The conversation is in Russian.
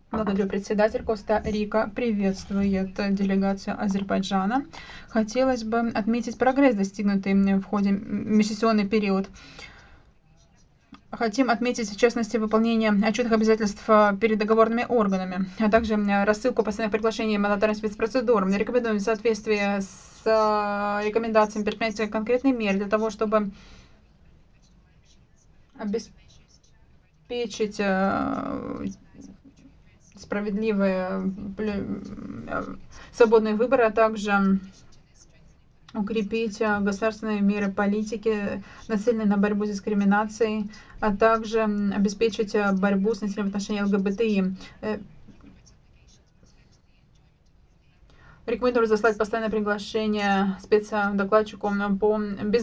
Благодарю, председатель. Коста-Рика приветствует делегацию Азербайджана. Хотелось бы отметить прогресс, достигнутый в ходе межсессионный период. Хотим отметить, в частности, выполнение отчетных обязательств перед договорными органами, а также рассылку постоянных приглашений мандатарным спецпроцедурам. Рекомендуем в соответствии с рекомендациями предпринять конкретные меры для того, чтобы обеспечить справедливые свободные выборы, а также укрепить государственные меры политики, нацеленные на борьбу с дискриминацией, а также обеспечить борьбу с насилием в отношении ЛГБТИ. Рекомендую разослать постоянное приглашение спецдокладчику по